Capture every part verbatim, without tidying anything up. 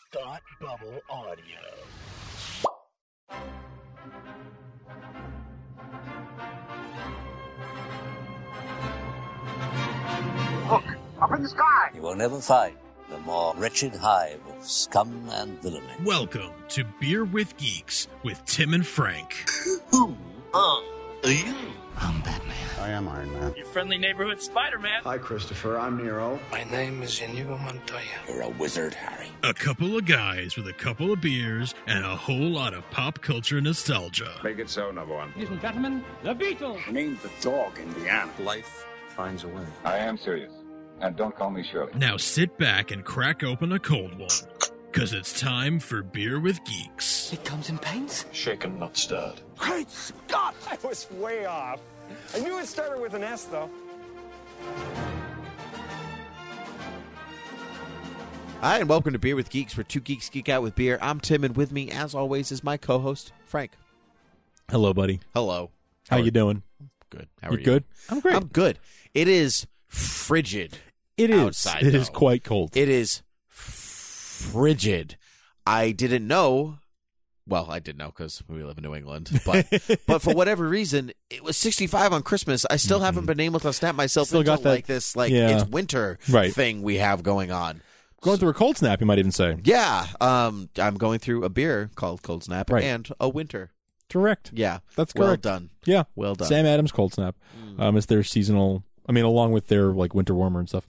Thought Bubble Audio. Look, up in the sky! You will never find the more wretched hive of scum and villainy. Welcome to Beer with Geeks with Tim and Frank. Who are you? I'm Batman. I am Iron Man. Your friendly neighborhood Spider-Man. Hi, Christopher. I'm Nero. My name is Inigo Montoya. You're a wizard, Harry. A couple of guys with a couple of beers and a whole lot of pop culture nostalgia. Make it so, number one. Ladies and gentlemen, the Beatles. Name the dog, Indiana. Life finds a way. I am serious. And don't call me Shirley. Now sit back and crack open a cold one, because it's time for Beer with Geeks. It comes in paints? Shaken, not stirred. Great Scott! I was way off. I knew it started with an S, though. Hi, and welcome to Beer with Geeks, where two geeks geek out with beer. I'm Tim, and with me, as always, is my co-host, Frank. Hello, buddy. Hello. How, How you doing? Good. How you are you? good? I'm great. I'm good. It is frigid. It is. Outside, It though. is quite cold. It is frigid. I didn't know. Well, I did know because we live in New England, but but for whatever reason, it was sixty-five on Christmas. I still mm-hmm. haven't been able to snap myself still into got that, like this, like yeah. it's winter right. thing we have going on. Going through a cold snap, you might even say. Yeah, um, I'm going through a beer called Cold Snap right. and a winter. Correct. Yeah, that's well correct. done. Yeah, well done. Sam Adams Cold Snap. Mm. Um, it's their seasonal. I mean, along with their like winter warmer and stuff,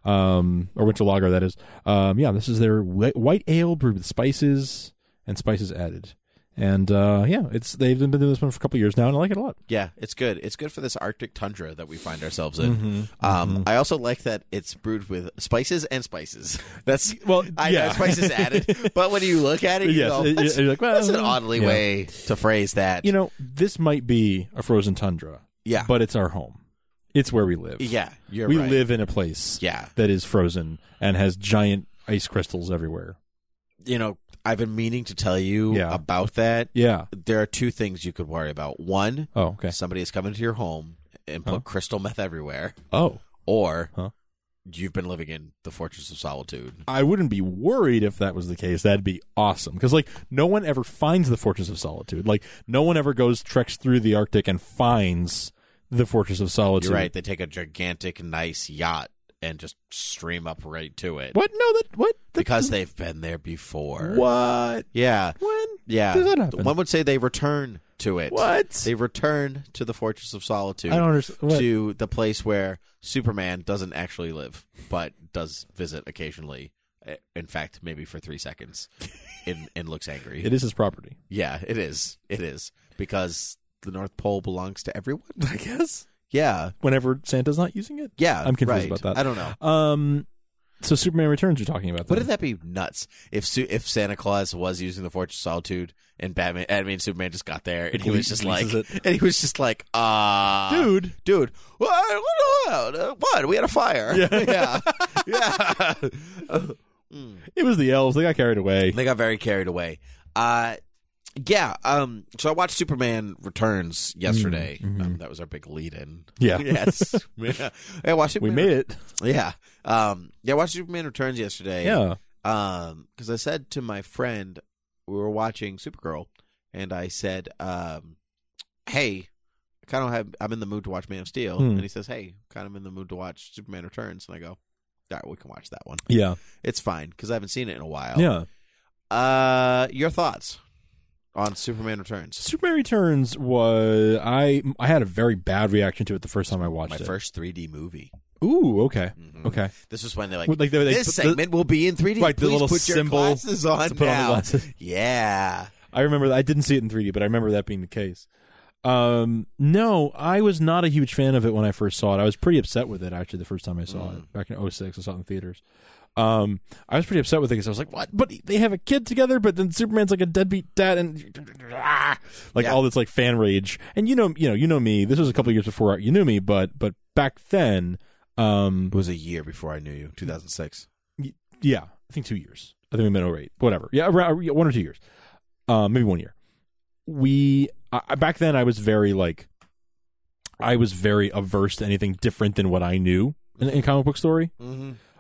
um, or winter lager. That is. Um, yeah, this is their wh- white ale brewed with spices and spices added. And uh, yeah, it's they've been doing this one for a couple of years now, and I like it a lot. Yeah, it's good. It's good for this Arctic tundra that we find ourselves in. Mm-hmm, um, mm-hmm. I also like that it's brewed with spices and spices. That's well, I yeah. know spices added, but when you look at it, you yes, go, it, that's, you're like, well, that's an oddly yeah. way to phrase that. You know, this might be a frozen tundra. Yeah, but it's our home. It's where we live. Yeah, you're we right. live in a place. Yeah. that is frozen and has giant ice crystals everywhere. You know, I've been meaning to tell you yeah. about that. Yeah. There are two things you could worry about. One, oh, okay. somebody is coming to your home and put huh? crystal meth everywhere. Oh. Or huh? you've been living in the Fortress of Solitude. I wouldn't be worried if that was the case. That'd be awesome. Because, like, no one ever finds the Fortress of Solitude. Like, no one ever goes, treks through the Arctic and finds the Fortress of Solitude. You're right. They take a gigantic, nice yacht and just stream up right to it. What? No, that what? That, because they've been there before. What? Yeah. When? Yeah. Does that happen? One would say they return to it. What? They return to the Fortress of Solitude. I don't understand. What? To the place where Superman doesn't actually live, but does visit occasionally. In fact, maybe for three seconds, and, and looks angry. It is his property. Yeah, it is. It is. Because the North Pole belongs to everyone, I guess. Yeah. Whenever Santa's not using it? Yeah. I'm confused right. about that. I don't know. Um, so Superman Returns you're talking about. Then. Wouldn't that be nuts if Su- if Santa Claus was using the Fortress of Solitude and Batman, I mean Superman just got there and he was just like, it. and he was just like, uh dude, dude, what? What? what? We had a fire. Yeah. yeah. yeah. mm. It was the elves. They got carried away. They got very carried away. Uh, Yeah, um, so I watched Superman Returns yesterday. Mm-hmm. Um, that was our big lead-in. Yeah. Yes. yeah. I watched Superman we made it. Yeah. Um, yeah, I watched Superman Returns yesterday. Yeah. Um, because I said to my friend, we were watching Supergirl, and I said, um, hey, I kind of have, I'm in the mood to watch Man of Steel. Hmm. And he says, hey, kind of in the mood to watch Superman Returns. And I go, all right, we can watch that one. Yeah. It's fine, because I haven't seen it in a while. Yeah. Uh, your thoughts on Superman Returns? Superman Returns was I I had a very bad reaction to it the first time I watched My it. My first three D movie. Ooh, okay, mm-hmm. okay. This was when they're like, like they, they this put segment the, will be in three D. Right, Please the little put symbol your glasses on to put now. on the glasses. Yeah, I remember that. I didn't see it in three D, but I remember that being the case. Um, no, I was not a huge fan of it when I first saw it. I was pretty upset with it actually the first time I saw mm. it back in oh six. I saw it in theaters. Um, I was pretty upset with it because I was like, "What? But they have a kid together, but then Superman's like a deadbeat dad, and like yeah. all this like fan rage." And you know, you know, you know me. This was a couple of years before you knew me, but but back then, um, it was a year before I knew you. two thousand six. Yeah, I think two years. I think we met oh eight. Whatever. Yeah, around, one or two years. Um, maybe one year. We uh, back then I was very like, I was very averse to anything different than what I knew in, in comic book story. Mm-hmm.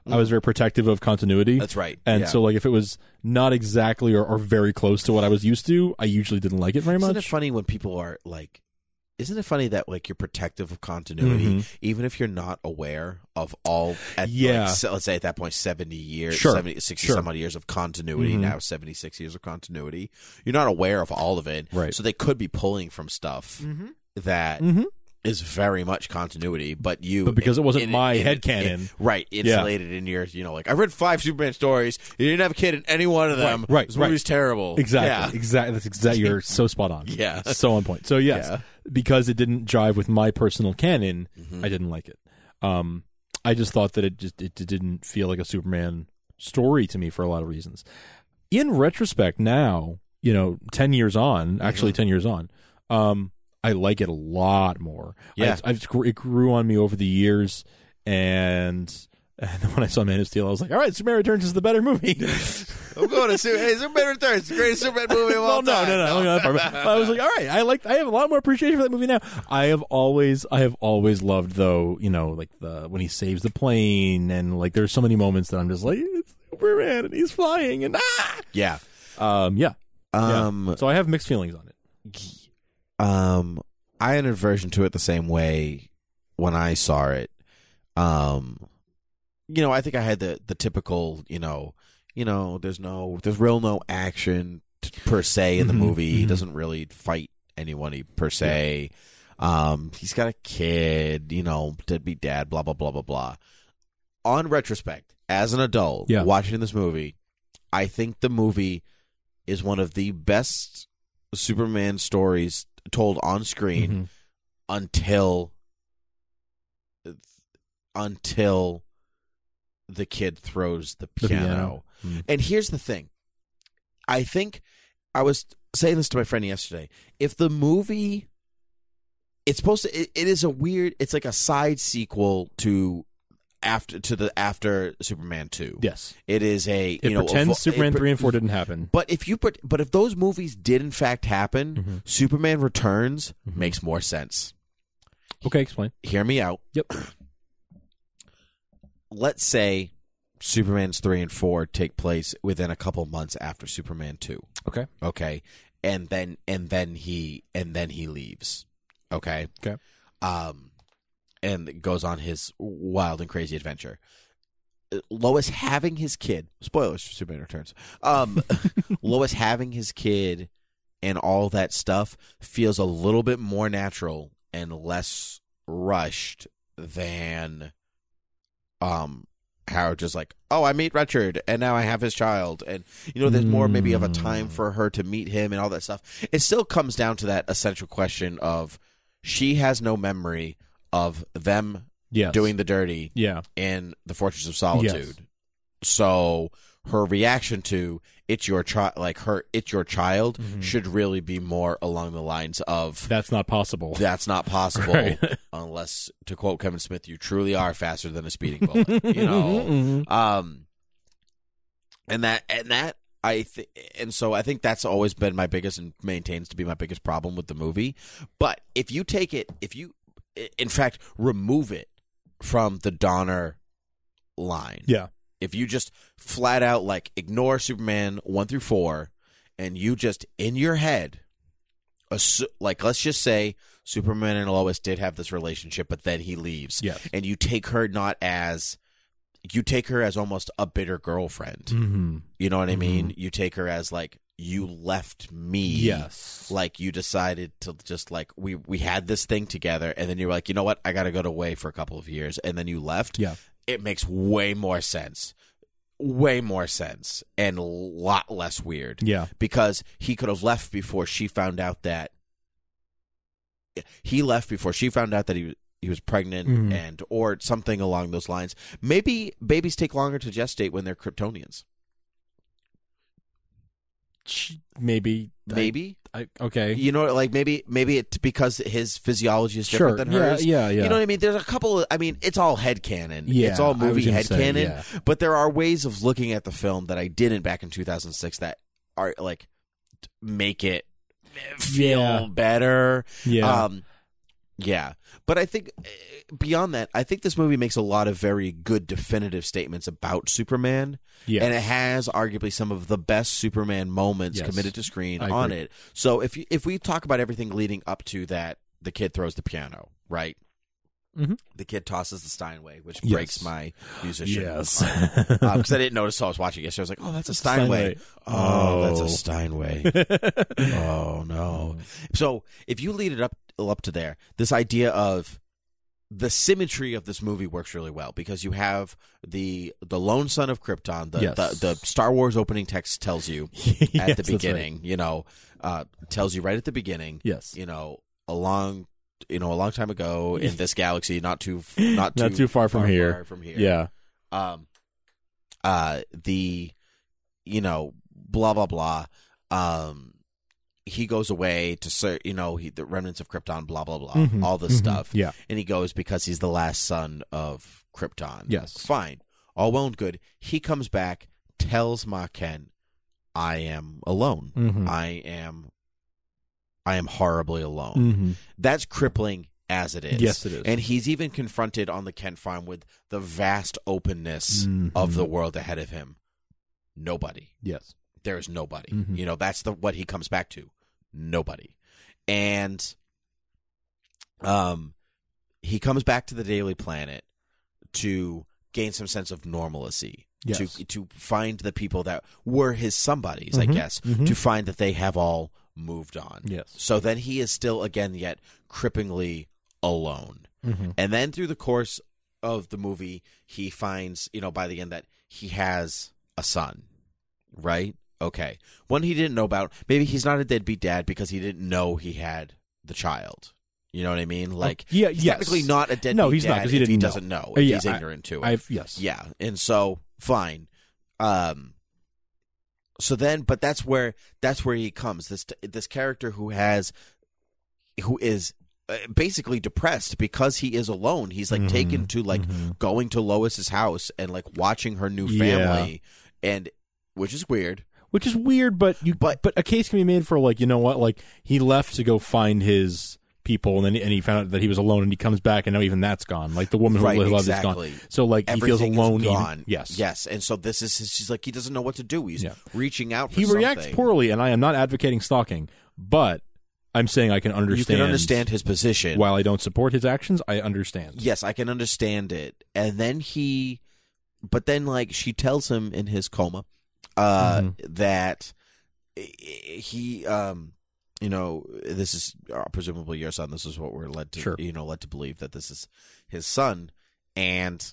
I was very protective of continuity. That's right. And yeah. so, like, if it was not exactly or, or very close to what I was used to, I usually didn't like it very much. Isn't it funny when people are like, isn't it funny that like you're protective of continuity, mm-hmm. even if you're not aware of all, at, yeah. like, let's say at that point, seventy years, sure. seventy, sixty sure. some odd years of continuity, mm-hmm. now seventy-six years of continuity. You're not aware of all of it. Right. So they could be pulling from stuff mm-hmm. that mm-hmm. is very much continuity, but you. But because it, it wasn't it, my it, headcanon. It, right. Insulated yeah. in your, you know, like, I read five Superman stories. You didn't have a kid in any one of them. Right. right this right. movie's terrible. Exactly. Yeah. Exactly. That's exactly. You're so spot on. Yeah. So on point. So, yes. Yeah. Because it didn't jive with my personal canon, mm-hmm. I didn't like it. Um, I just thought that it just it didn't feel like a Superman story to me for a lot of reasons. In retrospect, now, you know, ten years on, actually mm-hmm. ten years on, um, I like it a lot more. Yeah. I, I've, it grew on me over the years, and, and when I saw Man of Steel, I was like, all right, Superman Returns is the better movie. I'm going to Super, hey, Superman Returns, the greatest Superman movie of all well, no, time. No, no, no, no. I was like, all right, I like. I have a lot more appreciation for that movie now. I have always, I have always loved, though, you know, like the when he saves the plane, and like there's so many moments that I'm just like, it's Superman, and he's flying, and ah, yeah, um, yeah, um. Yeah. So I have mixed feelings on it. Um, I had an aversion to it the same way when I saw it. Um, you know, I think I had the the typical, you know. You know, there's no, there's real no action t- per se in the mm-hmm, movie. Mm-hmm. He doesn't really fight anyone per se. Yeah. Um, he's got a kid, you know, deadbeat dad, blah, blah, blah, blah, blah. On retrospect, as an adult, yeah. watching this movie, I think the movie is one of the best Superman stories told on screen mm-hmm. until, until the kid throws the piano. The piano. Mm. And here's the thing. I think I was saying this to my friend yesterday. If the movie, it's supposed to, it, it is a weird, it's like a side sequel to after to the after Superman two. Yes. It is a, it you know, pretends a, Superman it, three and four didn't happen. But if you put, but if those movies did in fact happen, mm-hmm. Superman Returns mm-hmm. makes more sense. Okay, explain. Hear me out. Yep. Let's say Superman's three and four take place within a couple months after Superman two. Okay. Okay. And then and then he and then he leaves. Okay. Okay. Um and goes on his wild and crazy adventure. Lois having his kid, spoilers for Superman Returns. Um Lois having his kid and all that stuff feels a little bit more natural and less rushed than um Howard just like, oh, I meet Richard, and now I have his child. And, you know, there's more maybe of a time for her to meet him and all that stuff. It still comes down to that essential question of she has no memory of them yes. doing the dirty yeah. in the Fortress of Solitude. Yes. So her reaction to it's your child, like her, it's your child, mm-hmm. should really be more along the lines of that's not possible. That's not possible, right. unless, to quote Kevin Smith, you truly are faster than a speeding bullet. You know, mm-hmm. um, and that and that I think, and so I think that's always been my biggest and maintains to be my biggest problem with the movie. But if you take it, if you, in fact, remove it from the Donner line, yeah. If you just flat out like ignore Superman one through four, and you just in your head, assu- like let's just say Superman and Lois did have this relationship, but then he leaves, yes. and you take her not as you take her as almost a bitter girlfriend. Mm-hmm. You know what mm-hmm. I mean? You take her as like you left me. Yes. Like you decided to just like we we had this thing together, and then you were like, you know what? I got to go away for a couple of years, and then you left. Yeah. It makes way more sense. Way more sense and a lot less weird. Yeah. Because he could have left before she found out that he left before she found out that he he was pregnant mm-hmm. and or something along those lines. Maybe babies take longer to gestate when they're Kryptonians. Maybe. Maybe. I, I, okay. You know, like maybe maybe it because his physiology is different sure. than hers. Yeah, yeah, yeah. You know what I mean? There's a couple of, I mean, it's all headcanon. Yeah, it's all movie headcanon. Yeah. But there are ways of looking at the film that I didn't back in two thousand six that are like make it feel yeah. better. Yeah. Um, Yeah, but I think uh, beyond that, I think this movie makes a lot of very good definitive statements about Superman. Yes. And it has arguably some of the best Superman moments Yes. committed to screen I on agree. it. So if you, if we talk about everything leading up to that, the kid throws the piano, right? Mhm. The kid tosses the Steinway, which Yes. breaks my musician. Yes. Because um, I didn't notice till I was watching it yesterday. I was like, oh, that's a Steinway. Steinway. Oh, that's Oh. a Steinway. Oh, no. So if you lead it up up to there, this idea of the symmetry of this movie works really well because you have the the lone son of Krypton. The, Yes. the, the Star Wars opening text tells you Yes, at the that's beginning, right. you know, uh, tells you right at the beginning, Yes. you know, a long, you know, a long time ago in this galaxy, not too, not too, Not too far from here. far from here. Yeah. Um, uh, the, you know, blah blah blah. Um, he goes away to ser- you know, he, the remnants of Krypton, blah blah blah, Mhm, all this mhm, stuff. yeah. and he goes because he's the last son of Krypton. Yes. fine, all well and good. He comes back, tells Ma Kent, "I am alone. Mhm. I am, I am horribly alone." Mhm. That's crippling as it is. Yes, it is. And he's even confronted on the Kent farm with the vast openness Mhm. of the world ahead of him. Nobody. Yes. There is nobody. Mhm. You know, that's the what he comes back to. Nobody. And um he comes back to the Daily Planet to gain some sense of normalcy. Yes. To to find the people that were his somebodies, I Mhm. guess. Mhm. To find that they have all moved on. Yes. So then he is still again yet cripplingly alone. Mhm. And then through the course of the movie, he finds, you know, by the end that he has a son, right? Okay. One he didn't know about. Maybe he's not a deadbeat dad because he didn't know he had the child. You know what I mean? Like, yeah, he's yes. technically not a deadbeat No, he's dad not, 'cause he if he didn't know. doesn't know. Uh, If yeah, he's I- ignorant to it. I've- yes. Yeah. And so, fine. Um, so then, but that's where, that's where he comes. This, this character who has, who is uh, basically depressed because he is alone. He's like Mhm. taken to like Mhm. going to Lois's house and like watching her new Yeah. family, and which is weird. Which is weird, but you but, but a case can be made for like, you know what, like he left to go find his people and then and he found out that he was alone and he comes back and now even that's gone. Like the woman who Right, loved exactly. is gone. So like he feels Everything is alone. gone. Even, yes. yes, and so this is his, she's like he doesn't know what to do. He's Yeah. reaching out. For He reacts something. poorly, and I am not advocating stalking, but I'm saying I can understand. You can understand his position. While I don't support his actions, I understand. Yes, I can understand it. And then he, but then like she tells him in his coma uh, Mm-hmm. that he, um, you know, this is uh, presumably your son. This is what we're led to, Sure. you know, led to believe that this is his son, and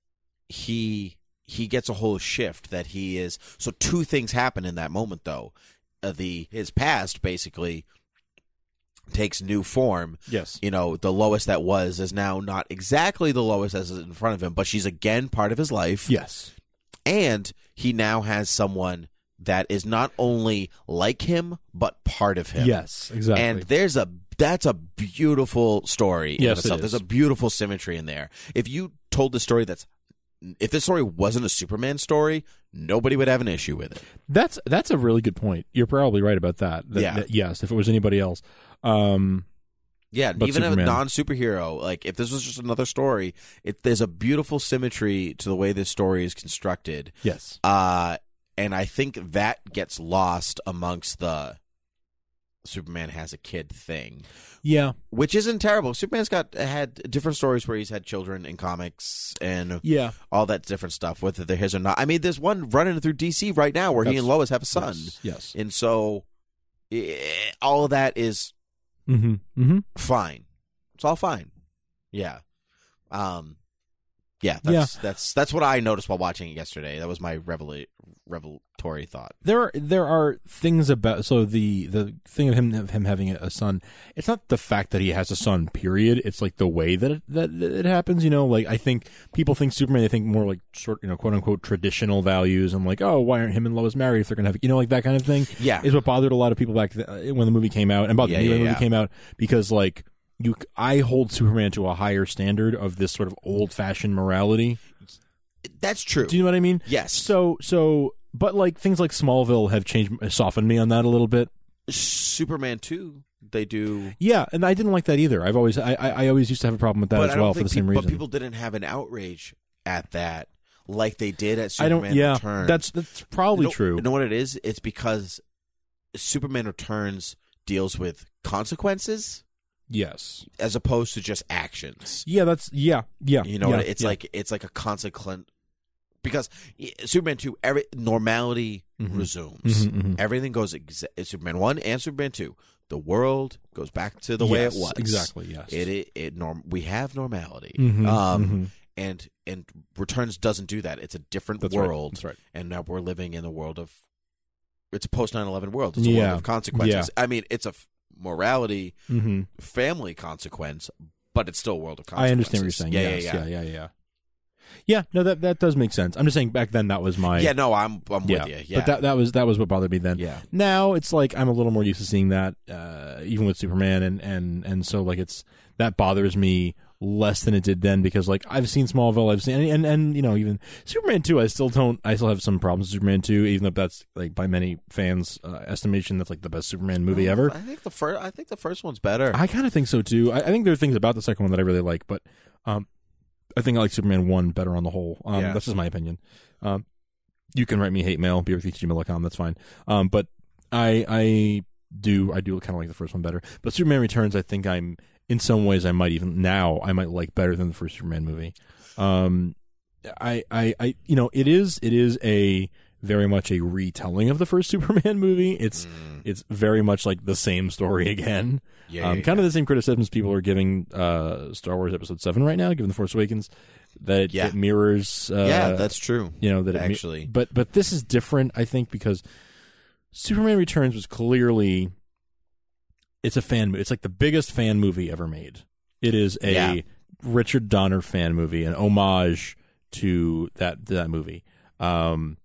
he he gets a whole shift that he is. So two things happen in that moment, though. Uh, the his past basically takes new form. Yes. You know, the Lois that was is now not exactly the Lois as is in front of him, but she's again part of his life. Yes. And he now has someone that is not only like him, but part of him. Yes, exactly. And there's a that's a beautiful story in Yes, it itself. is. There's a beautiful symmetry in there. If you told the story that's if this story wasn't a Superman story, nobody would have an issue with it. That's that's a really good point. You're probably right about that. That- Yeah. that- yes, if it was anybody else. Um, Yeah, But even Superman. a non-superhero, like if this was just another story, it, there's a beautiful symmetry to the way this story is constructed. yes. Uh, and I think that gets lost amongst the Superman has a kid thing, Yeah. which isn't terrible. Superman's got had different stories where he's had children in comics and Yeah. all that different stuff, whether they're his or not. I mean, there's one running through D C right now where he That's- and Lois have a son, Yes. yes. and so eh, all of that is Mm-hmm. Mm-hmm. fine. It's all fine. Yeah. Um. Yeah. That's that's that's what I noticed while watching it yesterday. That was my revela- revelatory thought. There are there are things about so the the thing of him of him having a son. It's not the fact that he has a son. Period. It's like the way that it, that it happens. You know, like I think people think Superman. They think more like sort you know quote unquote traditional values. I'm like, oh, why aren't him and Lois married if they're gonna have you know like that kind of thing. Yeah. is what bothered a lot of people back th- when the movie came out and bothered Yeah, me when yeah, the movie yeah. came out because like. You, I hold Superman to a higher standard of this sort of old-fashioned morality. That's true. Do you know what I mean? Yes. So, so, but like things like Smallville have changed, softened me on that a little bit. Superman two, they do. Yeah, and I didn't like that either. I've always, I, I, I always used to have a problem with that but as I well don't for think the same people, reason. But people didn't have an outrage at that like they did at I Superman don't. Yeah, Returns. that's that's probably you know, true. You know what it is? It's because Superman Returns deals with consequences. Yes, as opposed to just actions. Yeah, that's yeah, yeah. You know, yeah, it's yeah. like it's like a consequent because Superman two, every normality mm-hmm. resumes. Mm-hmm, mm-hmm. Everything goes exa- Superman one and Superman two. The world goes back to the way yes, it was. Exactly. Yes. It it, it norm. We have normality. Mm-hmm, um, mm-hmm. and and Returns doesn't do that. It's a different That's world. Right. That's right. And now we're living in the world of. It's a post nine eleven world. It's a yeah. world of consequences. Yeah. I mean, it's a f- morality, mm-hmm. family consequence, but it's still a world of consequences. I understand what you're saying. Yeah, yes. yeah, yeah, yeah, yeah, yeah. Yeah, no, that that does make sense. I'm just saying back then that was my yeah. No, I'm I'm yeah. with you. Yeah, but that that was that was what bothered me then. Yeah. Now it's like I'm a little more used to seeing that, uh, even with Superman, and and and so like it's that bothers me less than it did then because like I've seen Smallville, I've seen and and, and you know even Superman two, I still don't, I still have some problems with Superman two, even though that's like by many fans' uh, estimation that's like the best Superman movie ever. I think the first I think the first one's better. I kind of think so too. I, I think there are things about the second one that I really like, but um. I think I like Superman one better on the whole. Um, yeah. That's just my opinion. Um, you can write me hate mail, beer with gmail dot com. That's fine. Um, but I I do I do kind of like the first one better. But Superman Returns, I think I'm in some ways I might even now I might like better than the first Superman movie. Um, I I, I you know it is it is a very much a retelling of the first Superman movie. It's mm. it's very much like the same story again. Yeah, um, yeah, kind yeah. of the same criticisms people are giving uh, Star Wars Episode Seven right now, given the Force Awakens, that it, yeah. it mirrors. Uh, yeah, that's true. You know that actually, it, but but this is different, I think, because Superman Returns was clearly it's a fan movie. It's like the biggest fan movie ever made. It is a yeah. Richard Donner fan movie, an homage to that to that movie. Um,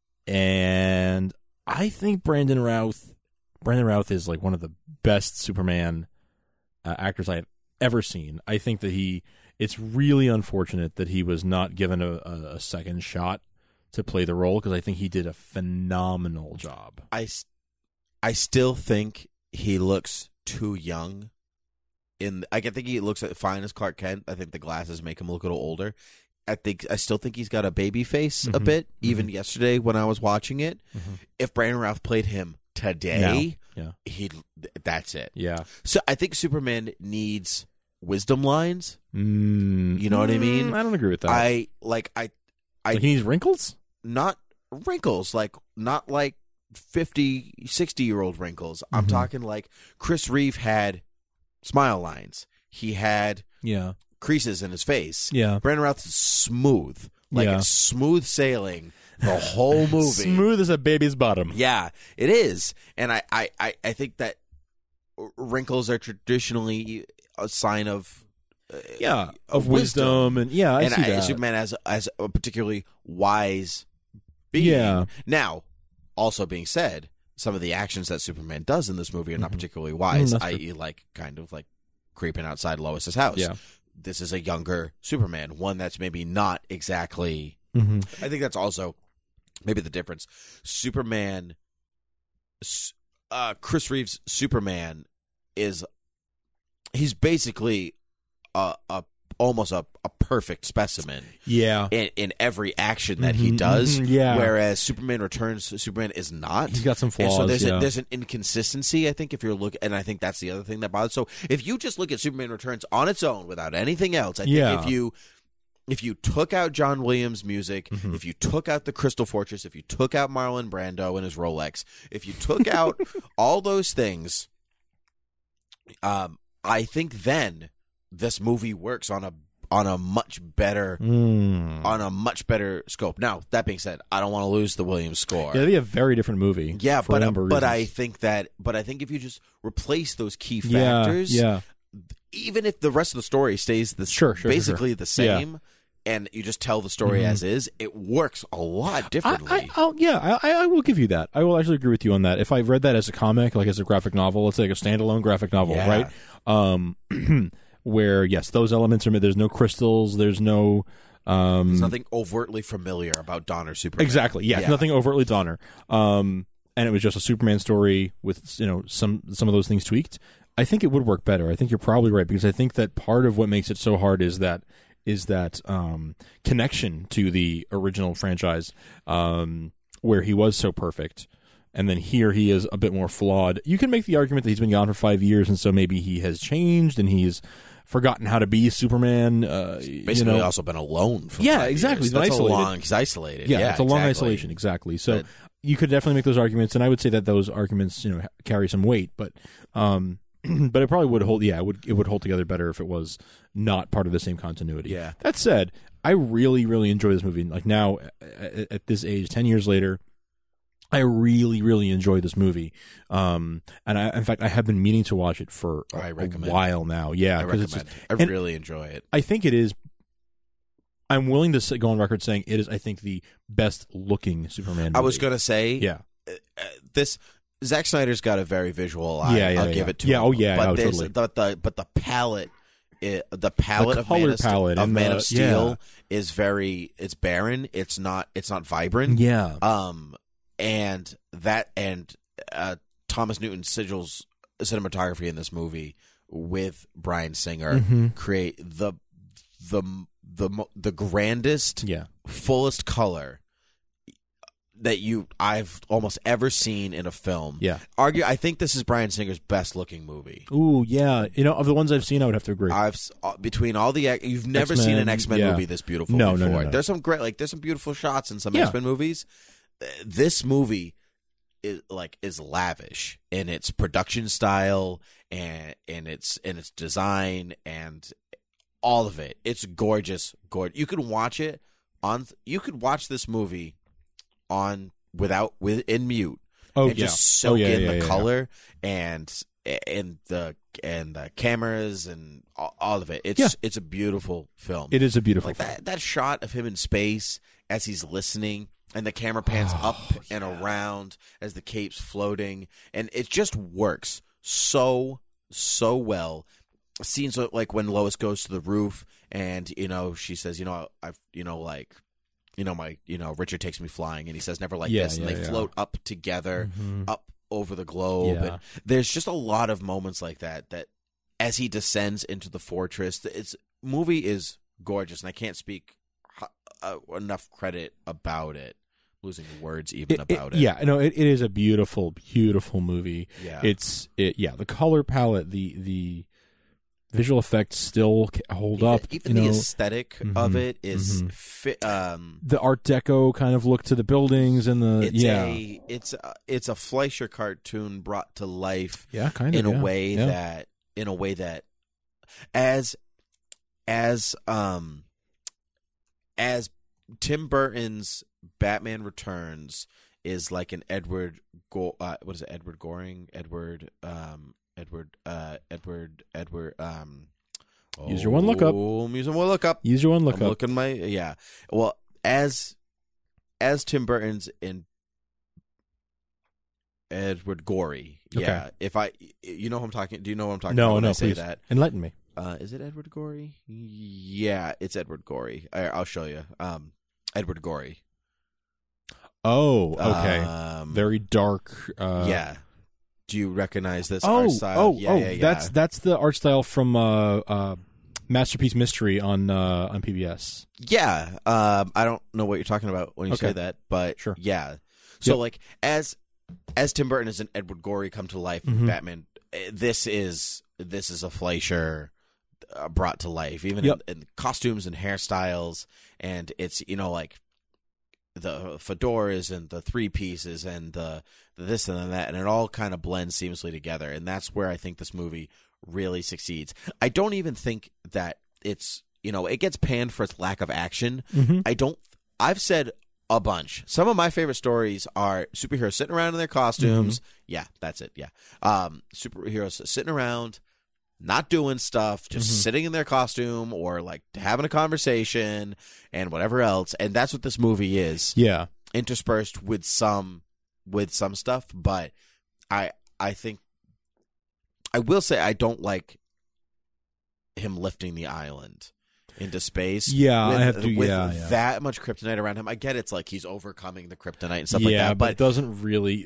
and I think Brandon Routh, Brandon Routh is like one of the best Superman uh, actors I have ever seen. I think that he, it's really unfortunate that he was not given a, a, a second shot to play the role because I think he did a phenomenal job. I, I still think he looks too young. In I can think he looks fine as Clark Kent. I think the glasses make him look a little older. I think I still think he's got a baby face mm-hmm. a bit. Even mm-hmm. yesterday when I was watching it, mm-hmm. if Brandon Routh played him today, now. yeah, he that's it. Yeah. So I think Superman needs wisdom lines. Mm, you know what I mean? I don't agree with that. I like I I like he needs wrinkles? Not wrinkles, like not like fifty, sixty year old wrinkles. I'm mm-hmm. talking like Chris Reeve had smile lines. He had yeah. creases in his face. Yeah. Brandon Routh is smooth. Like yeah. it's smooth sailing the whole movie. Smooth as a baby's bottom. Yeah, it is. And I, I, I, I think that wrinkles are traditionally a sign of uh, yeah, of, of wisdom. wisdom and yeah, I and see I, that. Superman as as a particularly wise being. Yeah. Now, also being said, some of the actions that Superman does in this movie are not mm-hmm. particularly wise, mm, that is, like kind of like creeping outside Lois's house. Yeah. This is a younger Superman, one that's maybe not exactly. Mm-hmm. I think that's also maybe the difference. Superman, uh, Chris Reeves' Superman is he's basically a, a almost a, a perfect specimen. Yeah, in, in every action that mm-hmm, he does. Mm-hmm, yeah, whereas Superman Returns, Superman is not. He's got some flaws. And so there's yeah. a, there's an inconsistency. I think if you're looking, and I think that's the other thing that bothers. So if you just look at Superman Returns on its own without anything else, I think yeah. if you if you took out John Williams' music, mm-hmm. if you took out the Crystal Fortress, if you took out Marlon Brando and his Rolex, if you took out all those things, um, I think then this movie works on a on a much better mm. on a much better scope. Now, that being said, I don't want to lose the Williams score. Yeah, it'd be a very different movie. Yeah, for but a number of but reasons. I think that but I think if you just replace those key factors, yeah, yeah. even if the rest of the story stays the sure, sure, basically sure. the same, yeah. and you just tell the story mm-hmm. as is, it works a lot differently. I, I, I'll, yeah, I, I will give you that. I will actually agree with you on that. If I read that as a comic, like as a graphic novel, let's say like a standalone graphic novel, yeah. right? Um, where yes, those elements are. There's no crystals. There's no. Um, There's nothing overtly familiar about Donner Superman. Exactly. Yeah, yeah. nothing overtly Donner. Um, and it was just a Superman story with, you know, some some of those things tweaked, I think it would work better. I think you're probably right, because I think that part of what makes it so hard is that is that um, connection to the original franchise, um, where he was so perfect. And then here he is a bit more flawed. You can make the argument that he's been gone for five years, and so maybe he has changed and he's forgotten how to be Superman. Uh, Basically, you know. also been alone for yeah, five exactly. years. He's That's isolated. a long. He's isolated. Yeah, Yeah, it's a long exactly. isolation. Exactly. So But, you could definitely make those arguments, and I would say that those arguments, you know, ha- carry some weight. But, um, but it probably would hold. Yeah, it would it would hold together better if it was not part of the same continuity. Yeah. That said, I really, really enjoy this movie. Like now, at, at this age, ten years later, I really, really enjoy this movie. Um, and I, in fact, I have been meaning to watch it for a, I a recommend. while now. Yeah, I 'cause recommend. it's just, I and really enjoy it. I think it is. I'm willing to say, go on record saying it is, I think, the best looking Superman movie. I was gonna say, yeah, uh, this Zack Snyder's got a very visual eye. Yeah, yeah, I'll yeah. give it to Yeah, him. oh, yeah, but oh, there's- totally. the, the but the palette, it, the palette The of Man color of, Steel- palette of and Man the- of Steel yeah. is very it's barren. It's not it's not vibrant. Yeah. Um, and that and uh, Thomas Newton Sigel's cinematography in this movie with Bryan Singer Mhm. create the the the mo- the grandest, Yeah. fullest color that you I've almost ever seen in a film. Yeah. Argue I think this is Bryan Singer's best looking movie. Ooh, yeah. You know, of the ones I've seen, I would have to agree. I've s- uh, between all the ac- you've never X-Men, seen an X-Men yeah. movie this beautiful No, no, before. no, no. There's some great like there's some beautiful shots in some Yeah. X-Men movies. Uh, This movie is like is lavish in its production style and in its in its design and all of it. It's gorgeous. Gorgeous. You can watch it on you could watch this movie on without with in mute. Oh, and yeah. just soak Oh, yeah, in yeah, the yeah, yeah. color and and the and the cameras and all, all of it. It's Yeah. it's a beautiful film. It is a beautiful like film. that that shot of him in space as he's listening and the camera pans Oh, up and around as the cape's floating and it just works so so well. Scenes like when Lois goes to the roof and you know she says, you know, I've you know like you know my you know Richard takes me flying and he says never like Yeah, this and yeah, they yeah. float up together Mhm. up over the globe. Yeah. And there's just a lot of moments like that that as he descends into the fortress, it's movie is gorgeous and I can't speak uh, enough credit about it. Losing words even It- it- about it. Yeah, no, it, it is a beautiful, beautiful movie. Yeah. It's it. Yeah, the color palette, the the visual effects still ca- hold even, up. even you the know. aesthetic of Mhm, it is mhm. fi- um the Art Deco kind of look to the buildings and the it's yeah, a it's a, it's a Fleischer cartoon brought to life yeah, kind of in yeah, a way yeah. that in a way that as as um as Tim Burton's Batman Returns is like an Edward Go uh, what is it Edward Goring Edward um Edward uh Edward Edward um Use your one lookup. Oh, I'm using one lookup. Use your one I'm lookup. looking my yeah. Well, as as Tim Burton's in Edward Gorey. Okay. Yeah. If I you know who I'm talking do you know what I'm talking No, about when no, I say please that? enlighten me. Uh, is it Edward Gorey? Yeah, it's Edward Gorey. I, I'll show you. Um, Edward Gorey. Oh, okay. Um, Very dark. Uh, yeah. Do you recognize this Oh, art style? oh, yeah, oh! yeah, yeah. That's that's the art style from uh, uh, Masterpiece Mystery on uh, on P B S. Yeah. Um, I don't know what you're talking about when you Okay. say that, but Sure. yeah. So Yep. like as as Tim Burton as an Edward Gorey come to life, Mhm. Batman. eh, This is this is a Fleischer uh, brought to life, even Yep. in, in costumes and hairstyles, and it's you know like the fedoras and the three pieces and the, the this and that, and it all kind of blends seamlessly together, and that's where I think this movie really succeeds. I don't even think that it's you know it gets panned for its lack of action. Mhm. I don't. I've said a bunch. Some of my favorite stories are superheroes sitting around in their costumes. Yeah, that's it. Yeah, um, superheroes sitting around, not doing stuff, just Mhm. sitting in their costume or like having a conversation and whatever else. And that's what this movie is, Yeah, interspersed with some with some stuff. But I I think I will say I don't like him lifting the island into space. Yeah, with, I have to- with yeah, yeah. that much kryptonite around him. I get it's like he's overcoming the kryptonite and stuff yeah, like that, but but it doesn't really. It's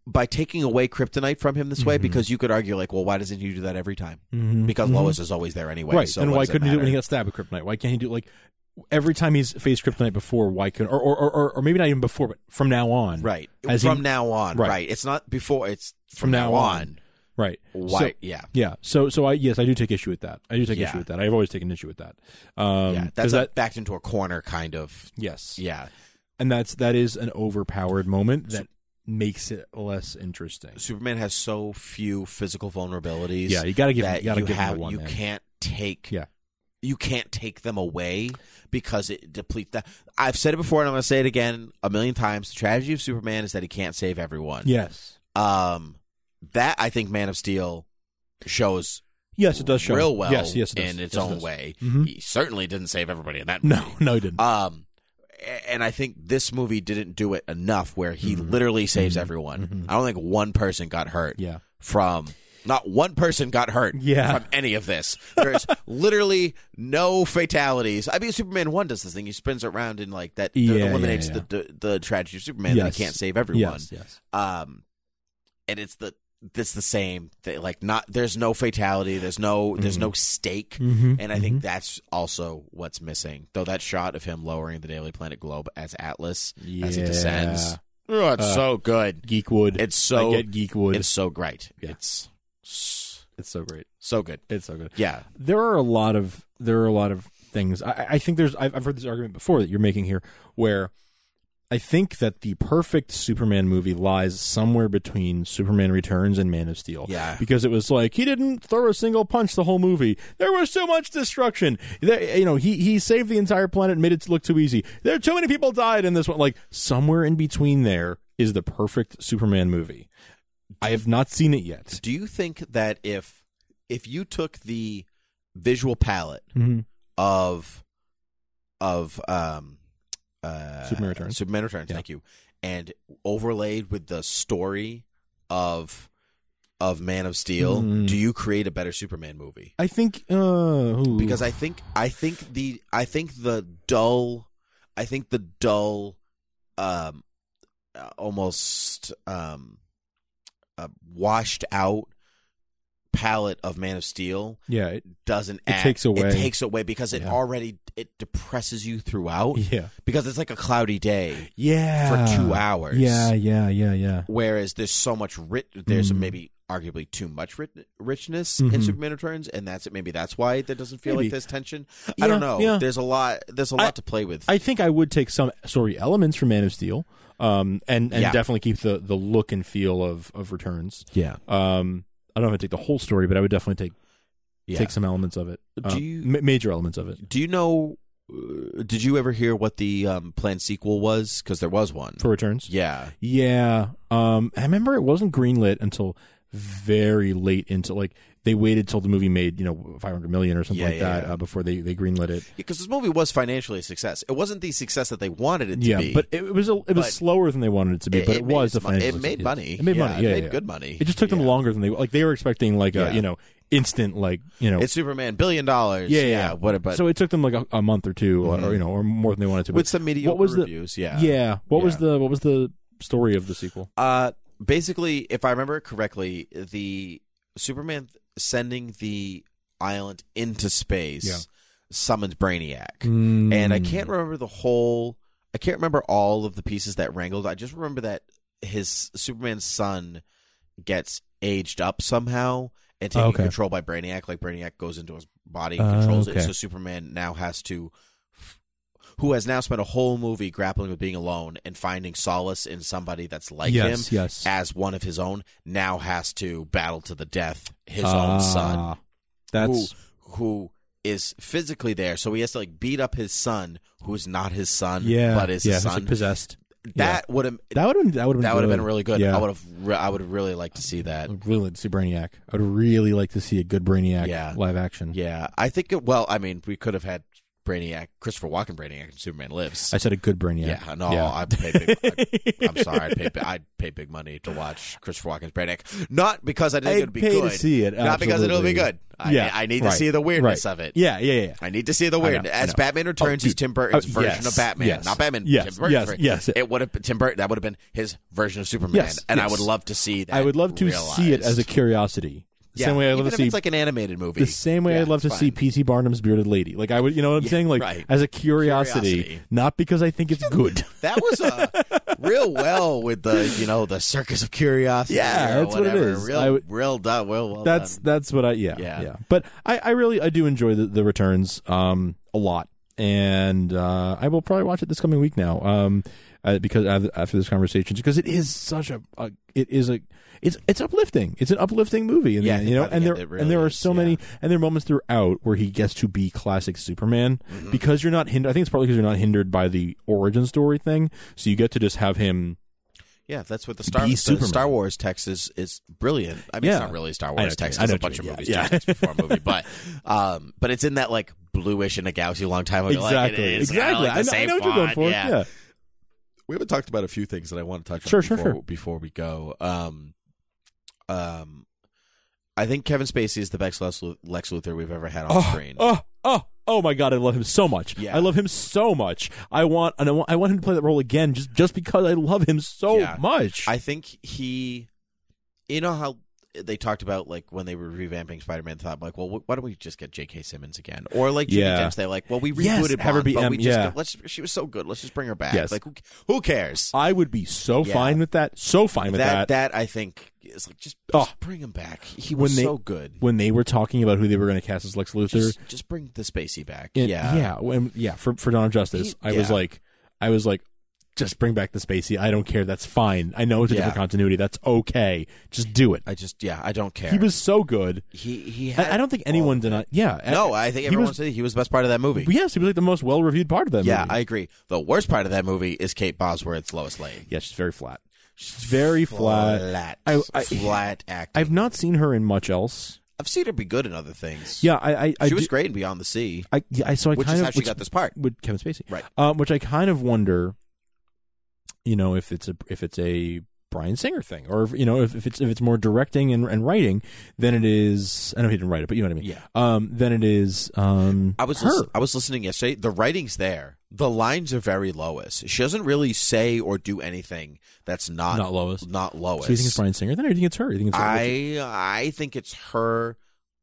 by taking away kryptonite from him this way, Mm-hmm. because you could argue like, well, why doesn't he do that every time? Mm-hmm. Because mm-hmm. Lois is always there anyway. Right. So and what why does it couldn't he do it when he matter? got stabbed with kryptonite? Why can't he do it like every time he's faced kryptonite before? Why can or or, or or maybe not even before, but from now on? Right. As From he- now on. Right. Right. It's not before. It's from, From now now on. on. Right. Why? So, yeah. Yeah. So so I yes I do take issue with that. I do take Yeah. issue with that. I've always taken issue with that. Um, yeah. 'cause That's a that backed into a corner kind of. yes. Yeah. And that's that is an overpowered moment that makes it less interesting. Superman has so few physical vulnerabilities. Yeah, you gotta give- that you gotta you give him have, the one, You man. can't take. Yeah. You can't take them away because it depletes that. I've said it before and I'm going to say it again a million times. The tragedy of Superman is that he can't save everyone. Yes. Um, that I think Man of Steel shows. Yes, it does show real well. Yes, yes, it does. in its Yes, it own does. way. Mhm. He certainly didn't save everybody in that movie. No, no, he didn't. Um, and I think this movie didn't do it enough where he Mhm. literally saves Mhm. everyone. Mhm. I don't think one person got hurt. Yeah. From not one person got hurt. Yeah. From any of this. There's literally no fatalities. I mean, Superman one does this thing. He spins around and like that Yeah, eliminates yeah, yeah. the, the the tragedy of Superman. That Yes. he can't save everyone. Yes, yes. Um, and it's the it's the same thing. Like not there's no fatality. There's no there's no stake. Mhm. And I think that's also what's missing. Though that shot of him lowering the Daily Planet globe as Atlas as he Yeah. descends. Oh, it's Uh, so good. Geekwood. It's so I get Geekwood. It's so great. Yeah. It's s- It's so great. so good. It's so good. Yeah. There are a lot of there are a lot of things. I, I think there's. I've, I've heard this argument before that you're making here, where I think that the perfect Superman movie lies somewhere between Superman Returns and Man of Steel. Yeah. Because it was like he didn't throw a single punch the whole movie. There was so much destruction. There, you know, he he saved the entire planet, made it look too easy. There too many people died in this one. Like somewhere in between there is the perfect Superman movie. I have not seen it yet. Do you think that if if you took the visual palette Mm-hmm. of of um uh Superman Returns. Superman Returns, Yeah. thank you, and overlaid with the story of of Man of Steel, Mm. do you create a better Superman movie? I think uh, ooh. Because I think I think the I think the dull I think the dull um uh, almost um uh, washed out palette of Man of Steel yeah, it, doesn't It add, takes away. it takes away because it Yeah. already it depresses you throughout yeah, because it's like a cloudy day yeah, for two hours. Yeah, yeah, yeah, yeah. Whereas there's so much rich, there's Mm. maybe arguably too much rit- richness Mhm. in Superman Returns, and that's it. Maybe that's why there doesn't feel Maybe. like there's tension. Yeah, I don't know. yeah. There's a lot. There's a I- lot to play with. I think I would take some story elements from Man of Steel, um, and and Yeah. definitely keep the, the look and feel of, of Returns. yeah. Um, I don't know if I'd take the whole story, but I would definitely take Yeah. take some elements of it. Do Um, you- ma- major elements of it Do you know? Uh, did you ever hear what the um, planned sequel was? Because there was one. for Returns? Yeah. Yeah. Um, I remember it wasn't greenlit until very late into like they waited till the movie made you know five hundred million or something Yeah, like yeah, that yeah. Uh, before they they greenlit it. Because this movie was financially a success. It wasn't the success that they wanted it to Yeah, be. but it was a, it was But slower than they wanted it to be, it- but it it, made was a its mon- financial it made success. money. It made Yeah, money. it Yeah, made yeah. good money. It just took them Yeah. longer than they like. They were expecting like Yeah. a you know instant like you know It's Superman, billion dollars. yeah, yeah, yeah. What about so it took them like a, a month or 2 Mhm. or you know or more than they wanted to. with But some mediocre what was the reviews? Yeah. yeah? What was Yeah. the what was the story of the sequel? Uh, basically, if I remember it correctly, the Superman sending the island into space Yeah. summons Brainiac, Mm. and I can't remember the whole. I can't remember all of the pieces that wrangled. I just remember that his Superman's son gets aged up somehow and taken Okay. control by Brainiac. Like Brainiac goes into his body and Uh, controls it. okay. So Superman now has to. Who has now spent a whole movie grappling with being alone and finding solace in somebody that's like Yes, him yes. as one of his own, now has to battle to the death his Ah, own son, That's who, who is physically there. So he has to like beat up his son, who's not his son, yeah, but is yeah, his who's, son. like, possessed. That would have That would have that would have that would have been really good. Yeah. I would have re- I would have really liked to see that. I'd really like to see Brainiac. I would really like to see a good Brainiac Yeah. live action. Yeah, I think it. Well, I mean, we could have had Brainiac, Christopher Walken Brainiac in Superman Lives. I said a good Brainiac. Yeah, no, Yeah. I'd pay big, I'd, I'm sorry, I'd pay, bi- I'd pay big money to watch Christopher Walken's Brainiac. Not because I think I'd it would be pay good. to see it, Not because it'll be absolutely. good. I, Yeah, I need right, to see the weirdness right. of it. Yeah, yeah, yeah. I need to see the I weird. know, I As know. Batman Returns, Oh, is dude. Tim Burton's Oh, version yes, of Batman, yes, not Batman. yes, Tim Burton's yes, version. yes. It would have been Tim Burton. That would have been his version of Superman, Yes, and I yes. would love to see that. I would love to see it as a realized. curiosity. The Yeah, same way I even love if to see it's like an animated movie. the same way Yeah, I'd love to it's see fine. P T Barnum's Bearded Lady. Like I would, you know what I'm Yeah, saying? Like right. as a curiosity, Curiosity. not because I think it's good. That was uh, real well with the you know the Circus of Curiosity. Yeah, or that's what it whatever. is. Real, I would- real done. Well, well that's done. that's what I yeah, Yeah. yeah But I, I really I do enjoy the, the returns um a lot, and uh, I will probably watch it this coming week now um uh, because after, after this conversation, because it is such a, a it is a it's it's uplifting. It's an uplifting movie, and Yeah, you know, by the and end there it really and there are is, so yeah. many and there are moments throughout where he gets to be classic Superman Mm-hmm. because you're not hindered. I think it's partly because you're not hindered by the origin story thing, so you get to just have him. Yeah, that's what the Star Be the Superman. Star Wars text is is brilliant. I mean, Yeah. it's not really Star I know Wars what you text. mean. I It's know a what bunch you of mean. movies. Yeah, Yeah, yeah. before a movie, but um, but it's in that like bluish in a galaxy a long time ago. Exactly, like it is. exactly. Kinda like I, the know, I same know what you're going font, for. Yeah. Yeah. We haven't talked about a few things that I want to touch on Sure, sure, before, sure. before we go. Um, um, I think Kevin Spacey is the best Lex Lex Luthor we've ever had on Oh, screen. oh, oh, oh my God! I love him so much. Yeah. I love him so much. I want, and I want, I want him to play that role again, just just because I love him so Yeah. much. I think he, you know how they talked about like when they were revamping Spider-Man, thought like, well, why don't we just get J K. Simmons again, or like Jimmy Yeah. Dempsey? Like, well, we Yes, rebooted have her Bond, be but M- we just yeah. let's. She was so good. Let's just bring her back. Yes. Like, who, who cares? I would be so Yeah. fine with that. So fine with that, that. that I think is like just, Oh. just bring him back. He was When they- so good. When they were talking about who they were going to cast as Lex Luthor, Just, just bring the Spacey back. and- yeah, yeah, when, yeah, for for Dawn of Justice, He- I was yeah. like, I was like, just bring back the Spacey. I don't care. That's fine. I know it's a Yeah. different continuity. That's okay. Just do it. I just yeah, I don't care. He was so good. he he. Had I, I don't think all anyone of it. denied. Yeah, No, I think he everyone was. said he was the best part of that movie. Yes, he was like the most well reviewed part of that Yeah, movie. I agree. The worst part of that movie is Kate Bosworth's Lois Lane. Yeah, she's very flat. She's very flat. Flat. I- I- flat acting. I've not seen her in much else. I've seen her be good in other things. Yeah, I, I, I she was do- great in Beyond the Sea, I, yeah, I so I which kind is of how she which- got this part. with Kevin Spacey, Right. Um, which I kind of wonder, you know, if it's a if it's a Bryan Singer thing, or if, you know, if, if it's if it's more directing and, and writing than it is. I know he didn't write it, but you know what I mean. Yeah. Um, than it is. Um, I was her. lis- I was listening yesterday. The writing's there. The lines are very Lois. She doesn't really say or do anything that's not Not Lois. Not Lois. So you think it's Bryan Singer? Then or do you think it's her? You think it's I I think it's her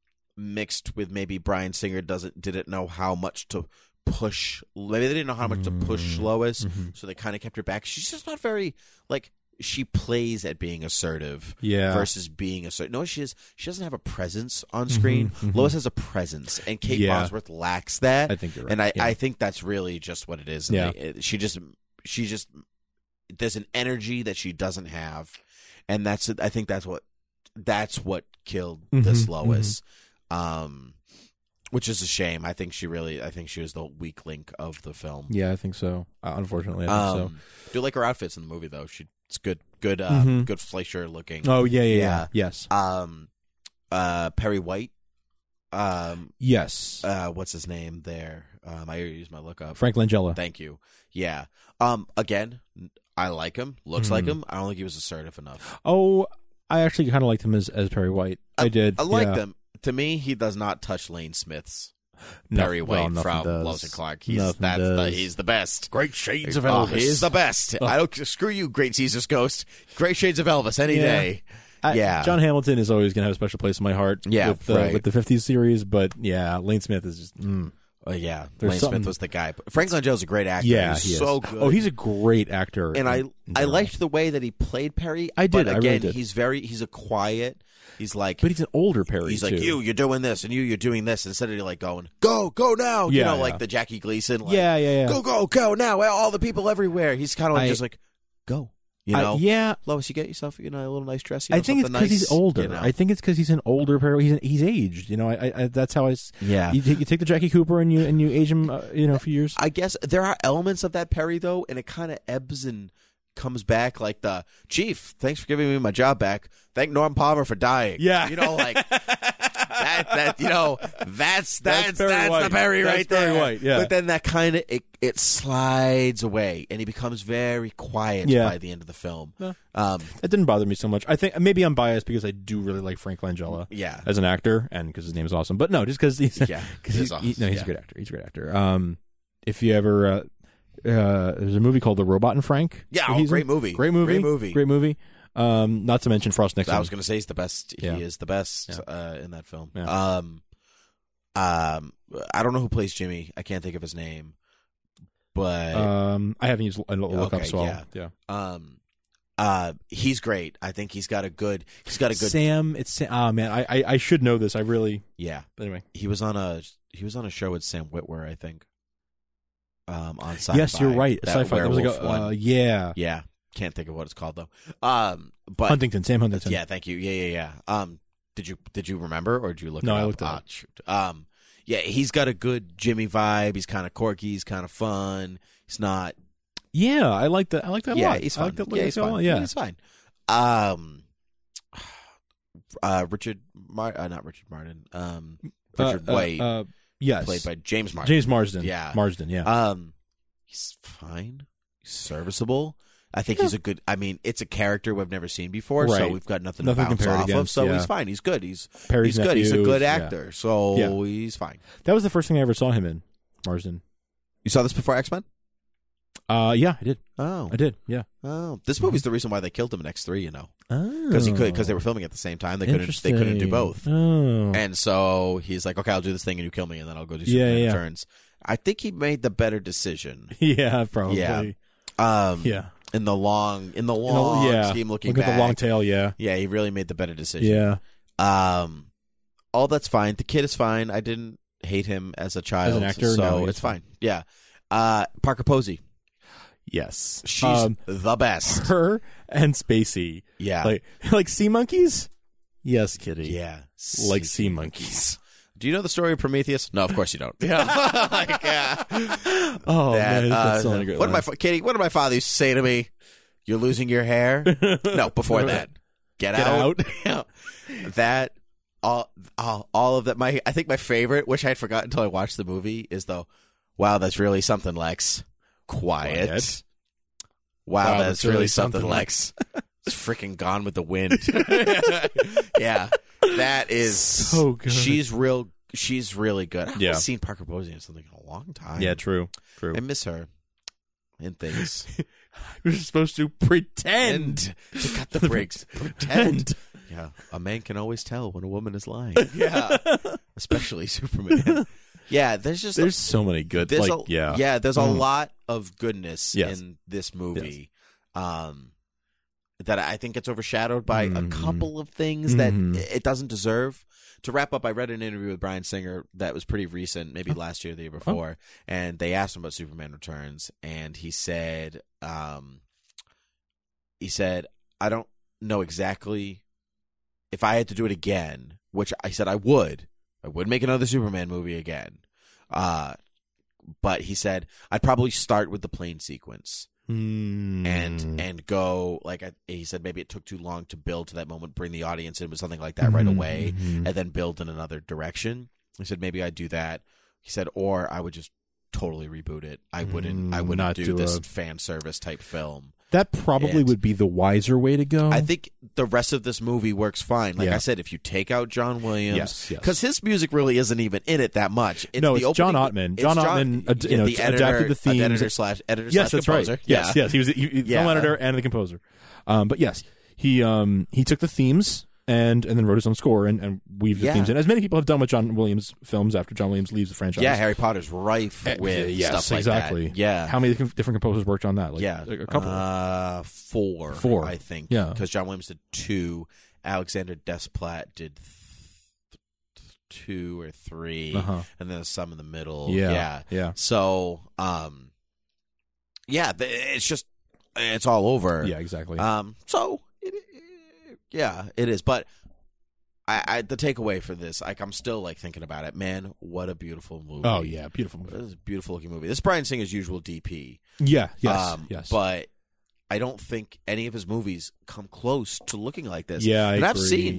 mixed with maybe Bryan Singer doesn't didn't know how much to push. Maybe they didn't know how much to push Lois, Mm-hmm. so they kind of kept her back. She's just not very like she plays at being assertive, Yeah. versus being assertive. No, she is. She doesn't have a presence on screen. mhm. Lois has a presence, and Kate Yeah. Bosworth lacks that. I think you're right. And I, Yeah. I think that's really just what it is. And Yeah. they- it- she just she just there's an energy that she doesn't have, and that's I think that's what that's what killed this Mhm, Lois, um, which is a shame. I think she really I think she was the weak link of the film. Yeah, I think so. Uh, unfortunately, I think Um, do like her outfits in the movie though. She it's good good uh, Mhm. good Fleischer looking. so. Oh yeah, yeah, yeah. Yeah. Yes, Um, uh, Perry White. Um, yes. uh, what's his name there? Um, I use my lookup. Frank Langella. Thank you. Yeah. Um. Again, I like him. Looks like Mhm. him. I don't think he was assertive enough. Oh, I actually kind of liked him as as Perry White. I, did. I like yeah. them. To me, he does not touch Lane Smith's No- Perry well, White nothing from does. Lois and Clark. He's Nothing that's the, does. he's the best. Great Shades of Oh, Elvis. he is the best. I don't screw you, Great Caesar's Ghost. Great Shades of Elvis any Yeah. day. I- Yeah. John Hamilton is always going to have a special place in my heart. Yeah, with the, right. with the fifties series, but yeah, Lane Smith is just. Mm. Oh yeah, There's Lane something- Smith was the guy. But Frank Langella's a great actor. Yeah, he's he is. so good. Oh, he's a great actor. and I in I general. liked the way that he played Perry. I did, But I again, really did. he's very he's a quiet. He's like, but he's an older Perry. he's too. like you, you're doing this, and you, you're doing this. Instead of like going, go, go now. You Yeah, know, yeah. like the Jackie Gleason. Like, Yeah, yeah, yeah. Go, go, go now. All the people everywhere. He's kind of like I- just like, go. You I- know, yeah. Lois, you get yourself, you know, a little nice dress. You I know, think it's something because he's nice, older. you know? I think it's because he's an older Perry. He's he's aged. You know, I, I, I that's how I. s- Yeah. You take, you take the Jackie Cooper and you and you age him. Uh, you know, a few years. I guess there are elements of that Perry though, and it kind of ebbs and comes back. Like the Chief, thanks for giving me my job back. Thank Norm Palmer for dying. Yeah. you know, like that that you know that's that's That's Barry that's, White. the Barry That's right Barry there. White, yeah. But then that kind of it, it slides away, and he becomes very quiet Yeah. by the end of the film. No. Um, It didn't bother me so much. I think maybe I'm biased because I do really like Frank Langella Yeah. as an actor and because his name is awesome. But no, just because he's Yeah, cause he he's, is awesome. he- no, he's Yeah. a good actor. He's a great actor. Um, if you ever uh, uh, there's a movie called The Robot and Frank. Yeah, that oh, he's great in. movie. Great movie. Great movie. Great movie. Um, not to mention Frost Nixon. I was going to say he's the best. Yeah. He is the best Yeah. uh, in that film. Yeah. Um, um, I don't know who plays Jimmy. I can't think of his name, but Um, I haven't used a look okay, up, so I'll- yeah. yeah. um, uh, he's great. I think he's got a good. He's got a good. Sam, it's Sam. Oh man, I, I I should know this. I really. Yeah. But anyway, He was on a he was on a show with Sam Witwer, I think. Um, on Sci-Fi. yes, you're right. That Sci-fi. That was like werewolf a, one. uh, yeah. Yeah, can't think of what it's called though. Um, but Huntington, Sam Huntington. yeah, thank you. Yeah, yeah, yeah. Um, did you did you remember or did you look? No, it I up? looked it Ah, up. shoot. Um, yeah, he's got a good Jimmy vibe. He's kind of quirky. He's kind of fun. He's not. Yeah, I like that. I like that a yeah, lot. he's I fun. like that look yeah, of he's it a fine. lot, Yeah, he's fine. Um, uh, Richard, Mar- uh, not Richard Martin. Um, Richard Uh, uh, White, uh, yes, played by James Martin. James Marsden. Yeah. Marsden. Yeah. Um, he's fine. He's serviceable. I think he's a good. I mean, it's a character we've never seen before, so Right. we've got nothing, Nothing to bounce compared off of. against, So yeah. he's fine. He's good. He's Perry's he's good. He's a nephews, good yeah. actor. So Yeah. he's fine. That was the first thing I ever saw him in. Marsden. You saw this before X-Men? Uh, yeah, I did. Oh, I did. Yeah. oh. This movie's the reason why they killed him in X three. You know, Oh, because he could because they were filming at the same time. They couldn't. They couldn't do both. Oh. And so he's like, okay, I'll do this thing and you kill me, and then I'll go do Yeah, Superman yeah. Returns. I think he made the better decision. yeah, probably. Yeah. Um, Yeah. In the long, in the long yeah. scheme, looking Look back, at the long tail. Yeah. yeah, he really made the better decision. Yeah. Um, all that's fine. The kid is fine. I didn't hate him as a child, As an actor, so no, he's it's fine. Yeah. Uh, Parker Posey, Yes. she's Um, the best. her and Spacey. Yeah, Like like sea monkeys. Yes, kitty. yeah, Like sea monkeys. Do you know the story of Prometheus? No, of course you don't. Yeah, like, yeah. Oh That, man, that's uh, so many great what did my lines. fa- Katie? What did my father used to say to me? You're losing your hair. No, before that, get, Get out. Yeah. That all, all, all of that. My, I think my favorite, which I had forgotten until I watched the movie, is though. Wow, that's really something, Lex. Quiet. Quiet. Wow, Wow, that's, really something, Lex. It's freaking Gone with the Wind. Yeah, that is So good. She's real. She's really good. I haven't Yeah. seen Parker Posey in something in a long time. Yeah, true. True. I miss her in things. We're supposed to pretend And to cut the brakes. Pretend. Yeah, a man can always tell when a woman is lying. Yeah, especially Superman. Yeah, there's just There's so many good. there's Like, a, yeah, yeah, there's a Mm. lot of goodness Yes. in this movie. Um, that I think gets overshadowed by Mhm. a couple of things that Mhm. it doesn't deserve. To wrap up, I read an interview with Bryan Singer that was pretty recent, maybe Oh. last year, or the year before, and they asked him about Superman Returns, and he said, um, he said, I don't know exactly if I had to do it again, which I said I would. I would make another Superman movie again. Uh, but he said I'd probably start with the plane sequence. Mm. and and go like I, he said maybe it took too long to build to that moment, bring the audience in with something like that right Mhm, away, mhm. and then build in another direction. He said maybe I'd do that. He said, or I would just totally reboot it. I wouldn't. I Mm, wouldn't not do do this a- fan service type film. That probably And- would be the wiser way to go. I think the rest of this movie works fine. Like Yeah. I said, if you take out John Williams, Yes, yes. because his music really isn't even in it that much. It's No, the it's John opening- Ottman. it's John Ottman, ad- you know, the adapted editor, the themes. editor slash editor yes, slash that's composer. right. Yes, Yeah. yes, he was he, he- Yeah. film editor and the composer. Um, but yes, he um he took the themes and and then wrote his own score and, and weaved the Yeah. themes in, as many people have done with John Williams films after John Williams leaves the franchise. Yeah, Harry Potter's rife Uh, with yes, stuff like exactly. that. Yeah. How many different different composers worked on that? Like, yeah, a couple. Uh, four, Four. I think. Yeah. because John Williams did two. Alexander Desplat did th- two or three, Uh-huh. and then some in the middle. Yeah, yeah, yeah. So, um, yeah, th- it's just it's all over. Yeah, exactly. Um, so it, it- yeah, it is. But I, I the takeaway for this, like, I'm still like thinking about it. Man, what a beautiful movie! oh yeah, beautiful movie. This is a beautiful looking movie. This is Bryan Singer's usual D P. Yeah, yes, Um, yes. But I don't think any of his movies come close to looking like this. Yeah, I and I've agree. seen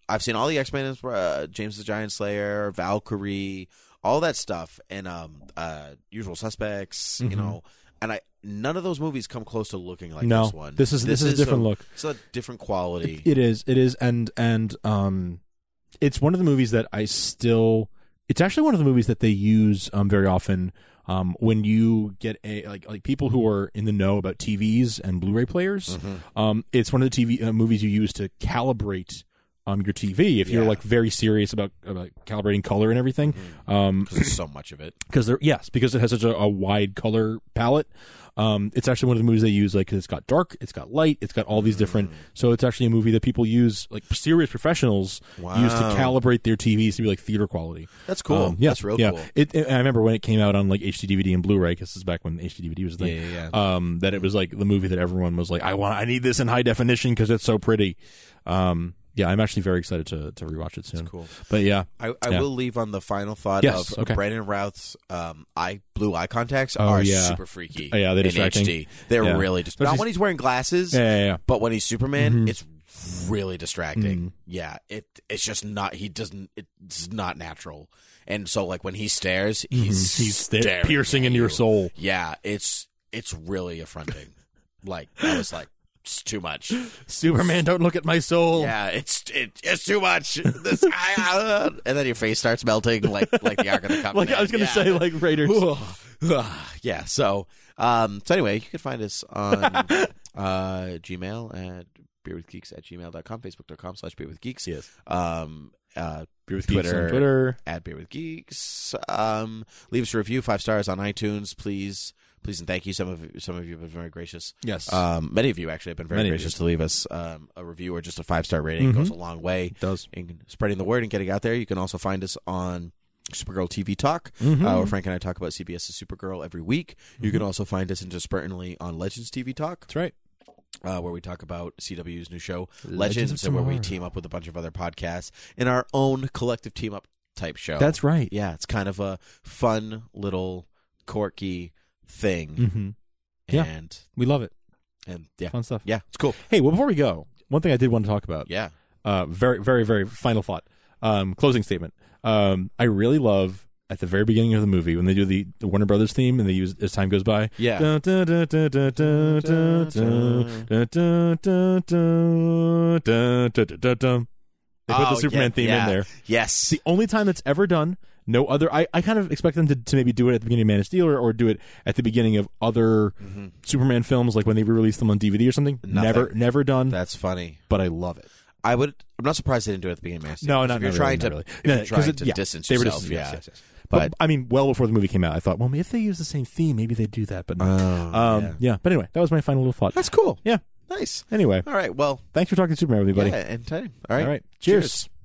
I've seen all the X-Men, uh, James the Giant Slayer, Valkyrie, all that stuff, and um, uh, Usual Suspects, Mm-hmm. you know, and I none of those movies come close to looking like No, this one. this is- this is a different look. It's a different quality. It is. It is. And and um, it's one of the movies that I still. It's actually one of the movies that they use um very often. Um, when you get a like like people who are in the know about T Vs and Blu-ray players, Mm-hmm. um, it's one of the T V uh, movies you use to calibrate um your T V if you're Yeah. like very serious about about calibrating color and everything. Mm-hmm. Um, Because there's so much of it. because there yes because it has such a, a wide color palette. Um, it's actually one of the movies they use like 'cause it's got dark, it's got light, it's got all these different. So it's actually a movie that people use like serious professionals use to Wow. calibrate their T Vs to be like theater quality. That's cool. Um, yeah, That's real yeah. cool. It, it- I remember when it came out on like H D D V D and Blu-ray because this is back when H D D V D was a thing. Yeah, yeah, yeah. Um, that it was like the movie that everyone was like, I want, I need this in high definition because it's so pretty. Um, yeah, I'm actually very excited to to rewatch it soon. That's cool. But yeah, I, I Yeah. will leave on the final thought Yes, of okay. Brandon Routh's um, eye blue eye contacts Oh, are yeah. super freaky. Oh, yeah, they're in distracting. H D. They're Yeah. really just But not he's- when he's wearing glasses. yeah, yeah, yeah. But when he's Superman, Mhm. it's really distracting. Mhm. Yeah, it it's just not. He doesn't. It's not natural. And so, like when he stares, Mhm. he's he's sta- staring piercing at into your you. soul. Yeah, it's it's really affronting. Like I was like, it's too much. Superman, don't look at my soul. Yeah, it's it, it's too much. This, I, uh, and then your face starts melting like like the Ark of the Covenant. Like I was gonna Yeah. say, like Raiders. yeah. So, um, so anyway, you can find us on uh, Gmail at beerwithgeeks at gmail dot com, facebook dot com slash beerwithgeeks. Yes. Um, uh, Beer with Twitter, Geeks on Twitter. at beerwithgeeks. Um, leave us a review, five stars on iTunes, please. Please and thank you. Some of some of you have been very gracious. Yes. Um, many of you actually have been very Many of gracious you. to leave us um, a review or just a five star rating. Mhm. Goes a long way. It does. In spreading the word and getting out there. You can also find us on Supergirl T V Talk, Mhm. uh, where Frank and I talk about CBS's Supergirl every week. You can also find us interspertly on Legends T V Talk. That's right. Uh, where we talk about C W's new show, Legends Legends, of and where we Tomorrow. team up with a bunch of other podcasts in our own collective team up type show. That's right. Yeah, it's kind of a fun little quirky thing. Mm-hmm. Yeah. And We love it. and yeah, Fun stuff. yeah, it's cool. Hey, well, before we go, one thing I did want to talk about. Yeah, Uh, very, very, very final thought. Um, closing statement. Um, I really love at the very beginning of the movie when they do the, the Warner Brothers theme and they use as time goes by. Yeah. Dun, dun, dun, dun, dun, dun, dun, dun, dun, dun, dun, dun, dun, dun, dun, dun. They put Oh, the Superman yeah, theme yeah. in there. Yes. It's the only time that's ever done. No other. I, I kind of expect them to, to maybe do it at the beginning of Man of Steel or, or do it at the beginning of other Mhm. Superman films, like when they re-release them on D V D or something. Nothing. Never, never done. That's funny. but I love it. I would. I'm not surprised they didn't do it at the beginning of Man of Steel. No, If not you're not trying really, to. not really. If No, you're 'cause trying it- to yeah, distance they were yourself. just- yeah. yes, yes, yes. But, But- I mean, well before the movie came out, I thought, well, if they use the same theme, maybe they'd do that. But no. Oh, um, yeah. yeah. But anyway, that was my final little thought. That's cool. Yeah. Nice. Anyway, All right. Well. thanks for talking to Superman with me, buddy. Yeah. And time. All right. All right. Cheers. Cheers.